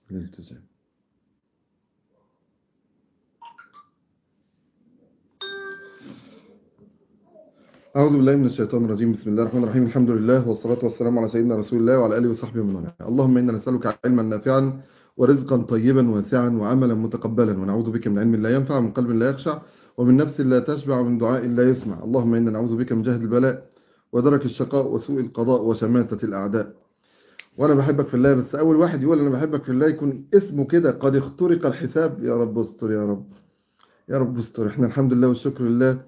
الالتزام. أعوذ بالله من الشيطان الرجيم. بسم الله الرحمن الرحيم. الحمد لله والصلاة والسلام على سيدنا رسول الله وعلى آله وصحبه ومن والاه. اللهم إنا نسألك علما نافعا ورزقا طيبا واسعا وعملا متقبلا، ونعوذ بك من علم لا ينفع، من قلب لا يخشع، ومن نفس لا تشبع، ومن دعاء لا يسمع. اللهم إنا نعوذ بك من جهد البلاء ودرك الشقاء وسوء القضاء وشماتة الأعداء. وأنا بحبك في الله، بس أول واحد يقول أنا بحبك في الله يكون اسمه كده قد اخترق الحساب. يا رب استر، يا رب يا رب استر. احنا الحمد لله والشكر لله.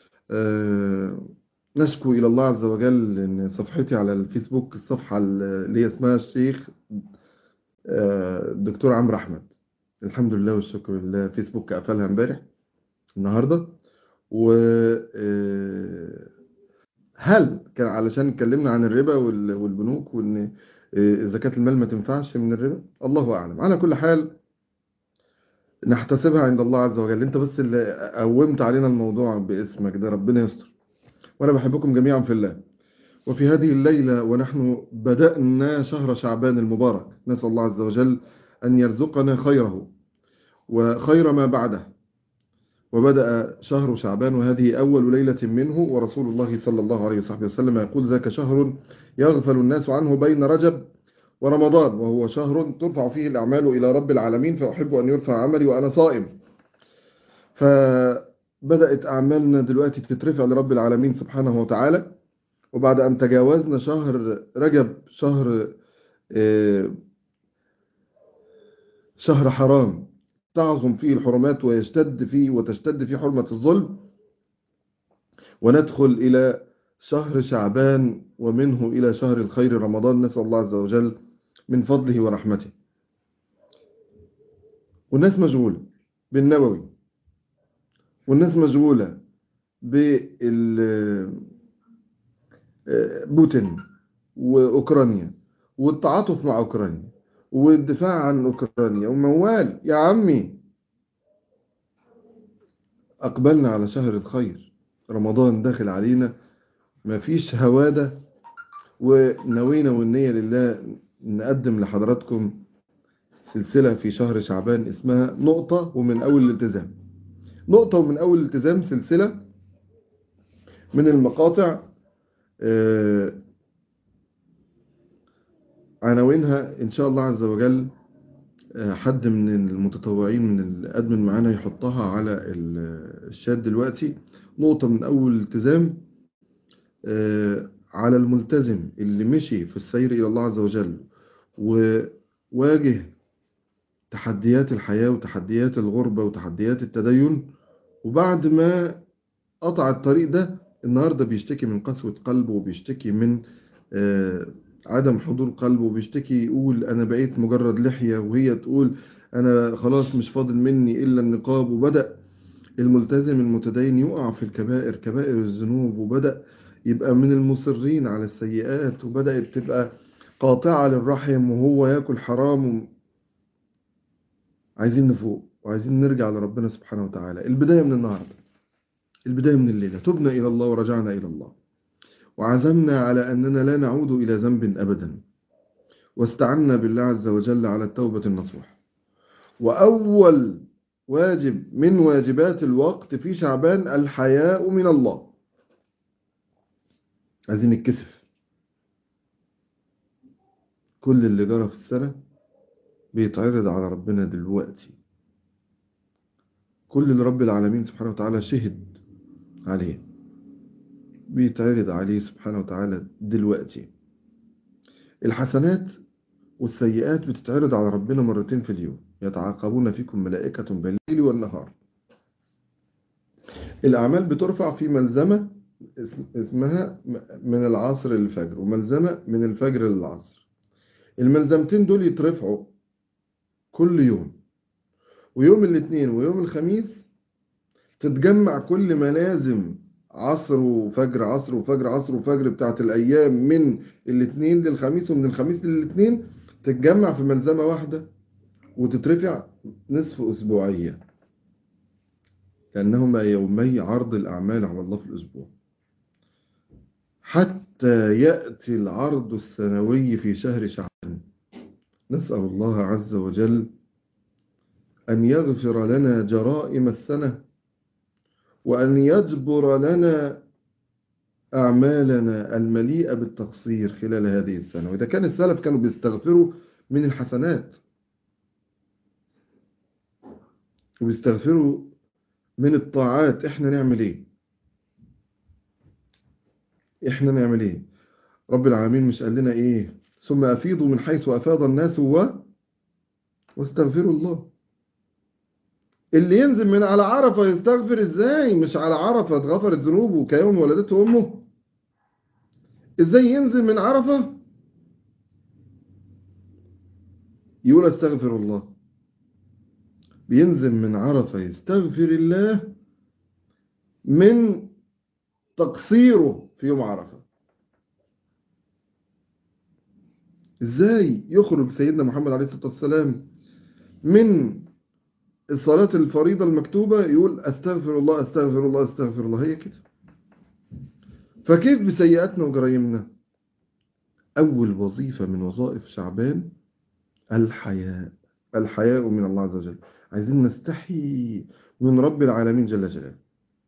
نشكو إلى الله عز وجل إن صفحتي على الفيسبوك، الصفحة اللي هي اسمها الشيخ الدكتور عمرو أحمد، الحمد لله والشكر لله، فيسبوك قفلها امبارح النهاردة. و هل كان علشان اتكلمنا عن الربا والبنوك، وإن زكاة المال ما تنفعش من الربا؟ الله أعلم. على كل حال نحتسبها عند الله عز وجل. انت بس اللي قومت علينا الموضوع باسمك ده، ربنا يستر. وأنا بحبكم جميعا في الله. وفي هذه الليلة ونحن بدأنا شهر شعبان المبارك، نسأل الله عز وجل أن يرزقنا خيره وخير ما بعده. وبدأ شهر شعبان وهذه أول ليلة منه، ورسول الله صلى الله عليه وسلم يقول ذاك شهر يغفل الناس عنه بين رجب ورمضان، وهو شهر ترفع فيه الأعمال إلى رب العالمين، فأحب أن يرفع عملي وأنا صائم. فبدأت أعمالنا دلوقتي تترفع لرب العالمين سبحانه وتعالى. وبعد أن تجاوزنا شهر رجب، شهر حرام تعظم فيه الحرمات وتشتد فيه حرمة الظلم، وندخل إلى شهر شعبان ومنه إلى شهر الخير رمضان، نسأل الله عز وجل من فضله ورحمته. والناس مشغولة بالنووي، والناس مشغولة بوتين وأوكرانيا والتعاطف مع أوكرانيا والدفاع عن أوكرانيا وموال. يا عمي، أقبلنا على شهر الخير، رمضان داخل علينا، مفيش هوادة. ونوينا والنية لله نقدم لحضراتكم سلسلة في شهر شعبان اسمها نقطة ومن أول الالتزام. نقطة ومن أول الالتزام سلسلة من المقاطع عناوينها إن شاء الله عز وجل حد من المتطوعين من الأدمن معانا يحطها على الشات دلوقتي. نقطة من أول الالتزام على الملتزم اللي مشي في السير إلى الله عز وجل وواجه تحديات الحياة وتحديات الغربة وتحديات التدين، وبعد ما قطع الطريق ده النهاردة بيشتكي من قسوة قلبه، وبيشتكي من عدم حضور قلبه، وبيشتكي يقول أنا بقيت مجرد لحية، وهي تقول أنا خلاص مش فاضل مني إلا النقاب. وبدأ الملتزم المتدين يقع في الكبائر، كبائر الذنوب، وبدأ يبقى من المصرين على السيئات، وبدأت تبقى قاطعة للرحم وهو يأكل حرام. عايزين نفوق وعايزين نرجع لربنا سبحانه وتعالى. البداية من النهاردة، البداية من الليلة، تبنا إلى الله ورجعنا إلى الله، وعزمنا على أننا لا نعود إلى ذنب أبدا، واستعنا بالله عز وجل على التوبة النصوح. وأول واجب من واجبات الوقت في شعبان الحياء من الله. عايزين نتكسف. كل اللي جرى في السنة بيتعرض على ربنا دلوقتي، كل اللي رب العالمين سبحانه وتعالى شهد عليه بيتعرض عليه سبحانه وتعالى دلوقتي. الحسنات والسيئات بتتعرض على ربنا مرتين في اليوم، يتعاقبون فيكم ملائكة بالليل والنهار. الأعمال بترفع في ملزمة اسمها من العصر للفجر، وملزمة من الفجر للعصر. الملزمتين دول يترفعوا كل يوم، ويوم الاثنين ويوم الخميس تتجمع كل ملازم عصر وفجر، عصر وفجر، عصر وفجر بتاعت الأيام من الاثنين للخميس ومن الخميس للاثنين، تتجمع في ملزمة واحدة وتترفع نصف أسبوعية، لأنهما يومي عرض الأعمال على الله في الأسبوع، حتى يأتي العرض السنوي في شهر شعبان. نسأل الله عز وجل أن يغفر لنا جرائم السنة، وأن يجبر لنا أعمالنا المليئة بالتقصير خلال هذه السنة. وإذا كان السلف كانوا بيستغفروا من الحسنات وبيستغفروا من الطاعات، إحنا نعمل إيه؟ إحنا نعمل إيه؟ رب العالمين مش قال لنا إيه؟ ثم أفيضوا من حيث أفاض الناس واستغفروا الله. اللي ينزل من على عرفة يستغفر إزاي؟ مش على عرفة غفرت ذنوبه كيوم ولدته أمه. إزاي ينزل من عرفة يقول استغفر الله؟ بينزل من عرفة يستغفر الله من تقصيره في يوم عرفة. ازاي يخرج سيدنا محمد عليه الصلاة والسلام من الصلاة الفريضة المكتوبة يقول استغفر الله استغفر الله استغفر الله؟ هي كده. فكيف بسيئاتنا وجرائمنا؟ أول وظيفة من وظائف شعبان الحياء. الحياء من الله عز وجل. عايزين نستحي من رب العالمين جل جلاله.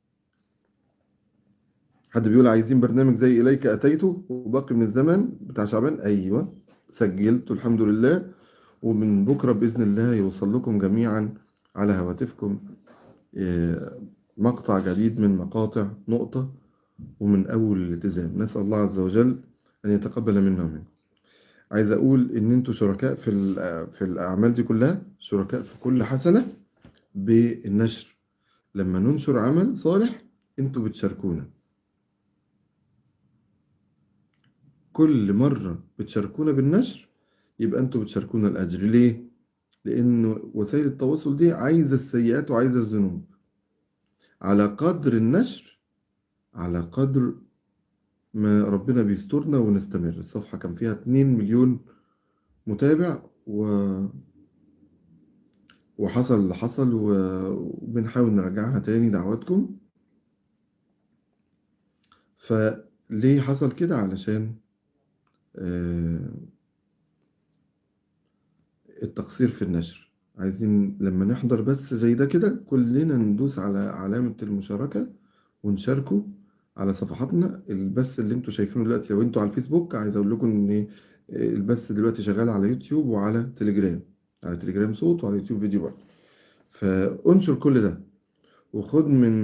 حد بيقول عايزين برنامج زي إليك أتيته وباقي من الزمن بتاع شعبان؟ أيوة سجلت الحمد لله، ومن بكرة بإذن الله يوصل لكم جميعا على هواتفكم مقطع جديد من مقاطع نقطة ومن أول الالتزام. نسأل الله عز وجل أن يتقبل منا ومنكم. عايز أقول إن أنتوا شركاء في الأعمال دي كلها، شركاء في كل حسنة بالنشر. لما ننشر عمل صالح أنتوا بتشاركونا، كل مرة بتشاركونا بالنشر يبقى أنتوا بتشاركونا الأجر. ليه؟ لأن وسائل التواصل دي عايزة السيئات وعايزة الذنوب. على قدر النشر على قدر ما ربنا بيسترنا ونستمر. الصفحة كان فيها 2 مليون متابع وحصل اللي حصل وبنحاول نرجعها تاني دعواتكم. فليه حصل كده؟ علشان التقصير في النشر. عايزين لما نحضر بس زي ده كده كلنا ندوس على علامة المشاركة ونشاركه على صفحاتنا. البث اللي انتوا شايفينه دلوقتي لو انتوا على الفيسبوك، عايز اقول لكم ان البث دلوقتي شغال على يوتيوب وعلى تليجرام، على تليجرام صوت وعلى يوتيوب فيديو برضه. فانشر كل ده وخد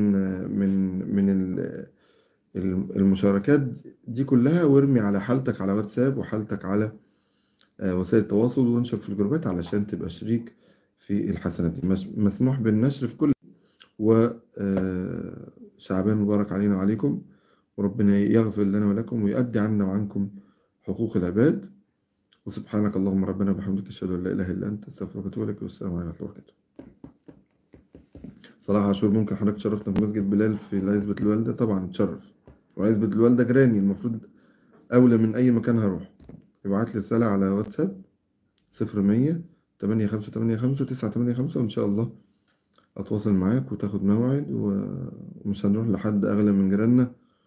من المشاركات دي كلها وارمي على حالتك على واتساب وحالتك على وسائل التواصل، وانشر في الجروبات علشان تبقى شريك في الحسنات دي. مسموح بالنشر في كل. وشعبان مبارك علينا وعليكم، وربنا يغفر لنا ولكم ويؤدي عنا وعنكم حقوق العباد. وسبحانك اللهم ربنا وبحمدك اشهد ان لا اله الا انت استغفرك واتوب اليك. والسلام عليكم ورحمه الله وبركاته. صلاح عاشور، ممكن حضرتك تشرفنا في مسجد بلال في عزبة الوالدة؟ طبعا تشرف، وعزبة الوالدة جيراني، المفروض أولى من أي مكان هروح. ابعت لي رسالة على واتساب 0100 8585 985 وإن شاء الله أتواصل معاك وتاخد موعد، ومش هنروح لحد أغلى من جيراننا.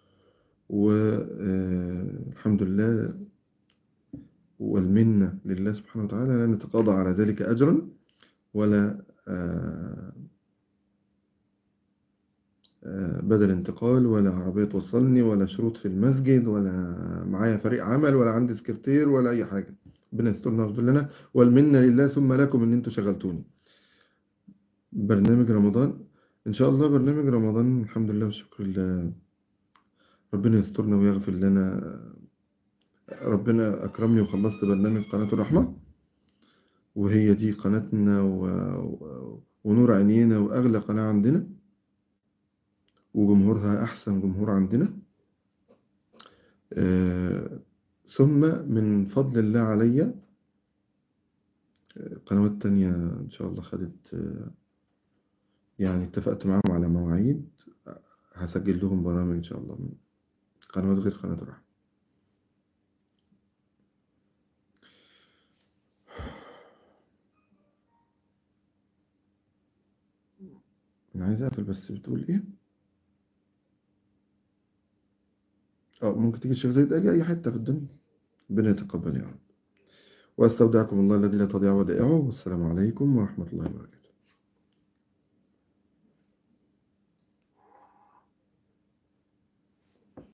والحمد لله والمنة لله سبحانه وتعالى، لا نتقاضى على ذلك أجرا ولا بدل انتقال ولا عربية توصلني ولا شروط في المسجد ولا معايا فريق عمل ولا عندي سكرتير ولا أي حاجة. ربنا يسترنا ويغفر لنا، والمنة لله ثم لكم إن أنتوا شغلتوني. برنامج رمضان إن شاء الله، برنامج رمضان الحمد لله والشكر لله. ربنا يسترنا ويغفر لنا. ربنا أكرمني وخلصت برنامج قناة الرحمة، وهي دي قناتنا ونور عينينا وأغلى قناة عندنا، وجمهورها أحسن جمهور عندنا. ثم من فضل الله عليا قنوات تانية إن شاء الله خدت، يعني اتفقت معاهم على مواعيد هسجل لهم برامج إن شاء الله من قنوات غير قناة الرحمة. أنا عايز أقفل بس بتقول إيه؟ ممكن تيجي الشيخ زايد، أجي أي حتة في الدنيا. ربنا يتقبل يا رب. وأستودعكم الله الذي لا تضيع ودائعه، والسلام عليكم ورحمة الله وبركاته.